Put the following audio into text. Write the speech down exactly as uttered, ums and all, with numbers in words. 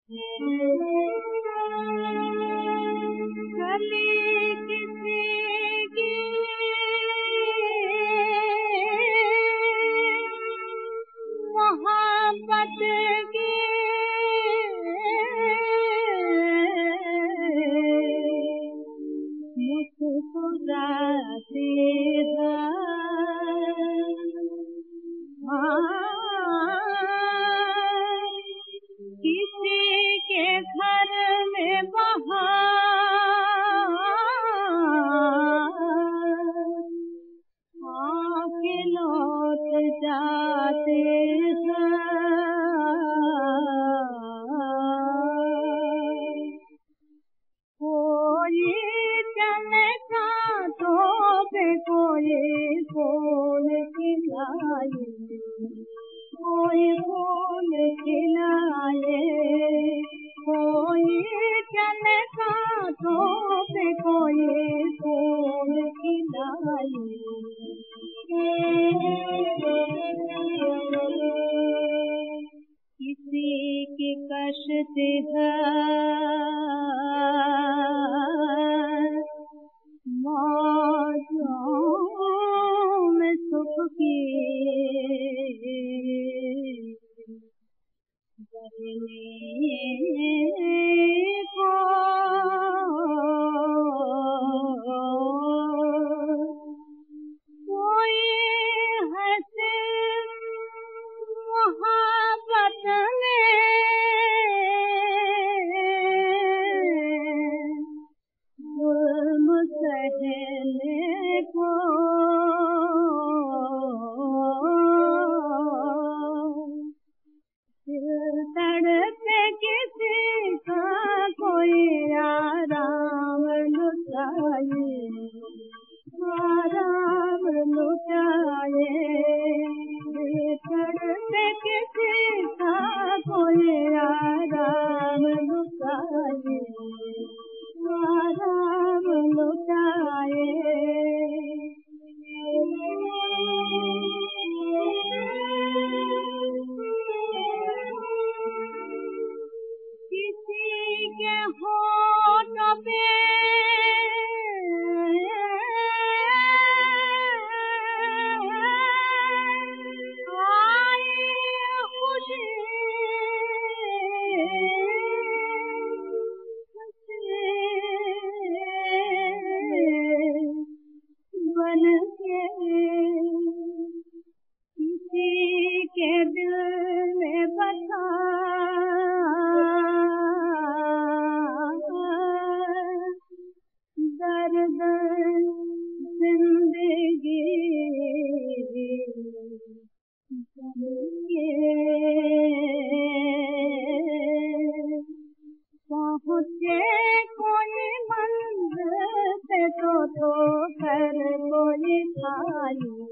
मोहब्बत की मुस्कुराती है, किसी के घर में बहार आके लौट जाते हैं। कोई चमका तो पे कोई फूल खिलाए, कोई फूल खिलाए, कोई चमका तो पे कोई फूल खिलाए। किसी की कष्ट है मौजों में सुख की, बरने को कोई हंसे मोहब्बत में, जुल्म सहने को दिल तड़पे किसी का कोई आराम लुटाए, आराम लुटाए। दिल तड़पे किसी का कोई आराम लुटाए, आराम लुटाए। किसी के होठों पे आई खुशी, बन के किसी के दिल में बसा, दर्द जिंदगी पहुँचे कोई मंज़िल पे तो तो कर कोई खाली।